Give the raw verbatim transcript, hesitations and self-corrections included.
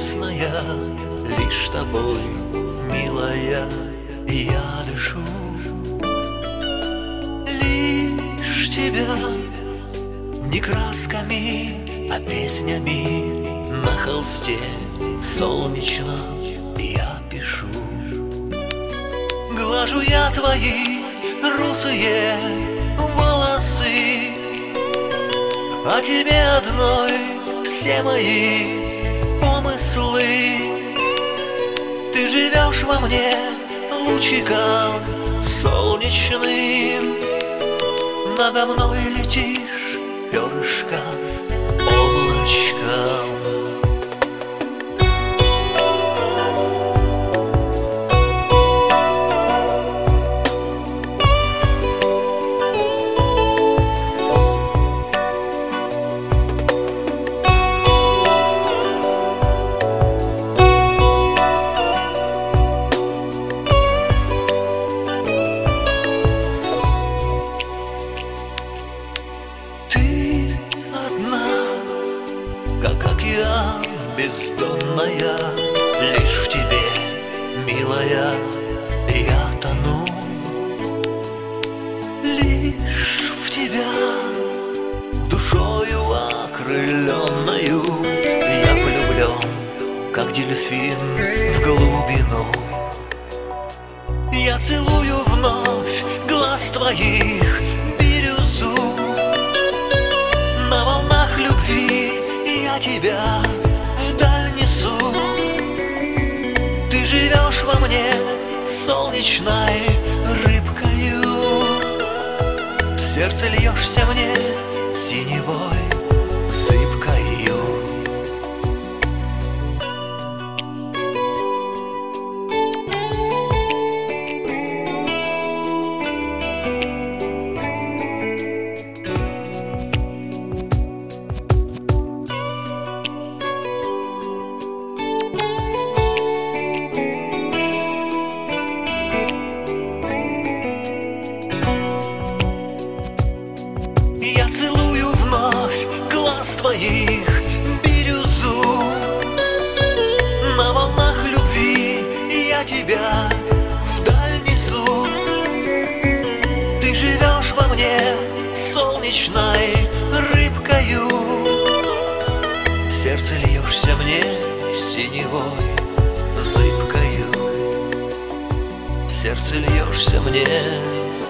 небесная, лишь тобой, милая, я дышу. Лишь тебя не красками, а песнями на холсте солнечно я пишу. Глажу я твои русые волосы, а тебе одной все мои помыслы. Ты живешь во мне лучиком солнечным, надо мной летишь перышком, облачком. Как океан бездонная, лишь в тебе, милая, я тону. Лишь в тебя, душою окрыленною, я влюблен, как дельфин в глубину. Я целую вновь глаз твоих бирюзу, на волнах любви я тебя вдаль несу. Ты живешь во мне солнечной рыбкою, в сердце льешься мне синевой зыбкою. Я целую вновь глаз твоих бирюзу, на волнах любви я тебя вдаль несу. Ты живешь во мне солнечной рыбкою, в сердце льешься мне синевой зыбкою, в сердце льешься мне